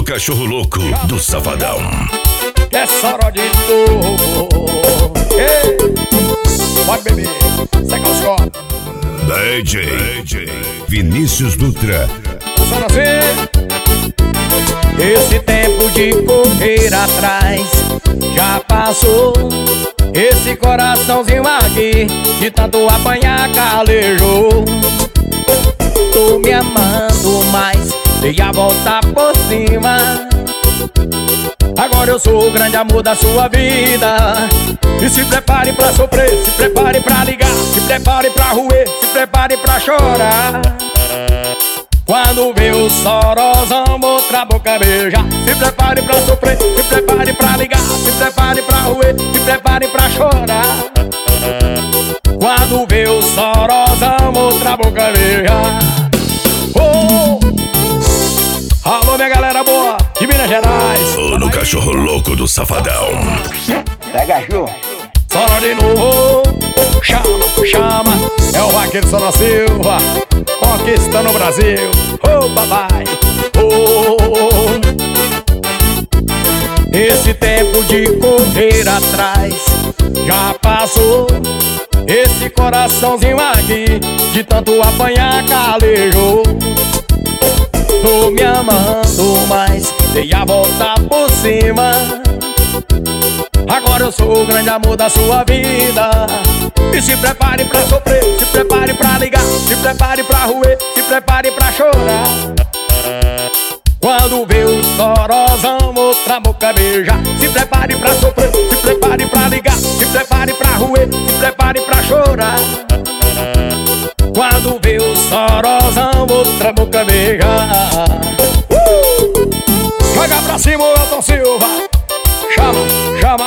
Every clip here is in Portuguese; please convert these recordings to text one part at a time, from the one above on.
no Cachorro Louco do Safadão. É soro de novo. Ei, pode beber, seca os copos. DJ Vinícius Dutra. Funciona assim. Esse tempo de correr atrás já passou. Esse coraçãozinho aqui de tanto apanhar calejou. Tô me amando, mas dei a volta por cima. Agora eu sou o grande amor da sua vida. E se prepare pra sofrer, se prepare pra ligar, se prepare pra roer, se prepare pra chorar. Quando vê o sorosão, outra boca beijar. Se prepare pra sofrer, se prepare pra ligar, se prepare pra roer, se prepare pra chorar. Quando vê o sorosão, outra boca beijar. Oh! Alô, minha galera boa de Minas Gerais. Tô no Cachorro Louco do Safadão. Pega, Ju. Só de novo. Chama, chama. É o vaqueiro Sono Silva conquistando o Brasil. Oh, papai. Oh. Esse tempo de correr atrás já passou. Esse coraçãozinho aqui de tanto apanhar calejou. Tô me amando, mas dei a volta por cima. Agora eu sou o grande amor da sua vida. E se prepare pra sofrer, se prepare pra ligar, se prepare pra roer, se prepare pra chorar. Quando vê o sorosão, outra boca beijar. Se prepare pra sofrer, se prepare pra ligar, se prepare pra roer, se prepare pra chorar. Quando vê o sorosão, outra boca beijar. Joga pra cima, Elton Silva. Chama, chama.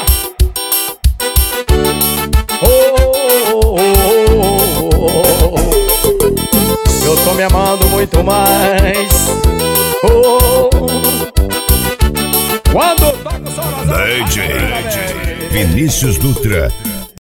Eu tô me amando muito mais. DJ Vinícius Dutra.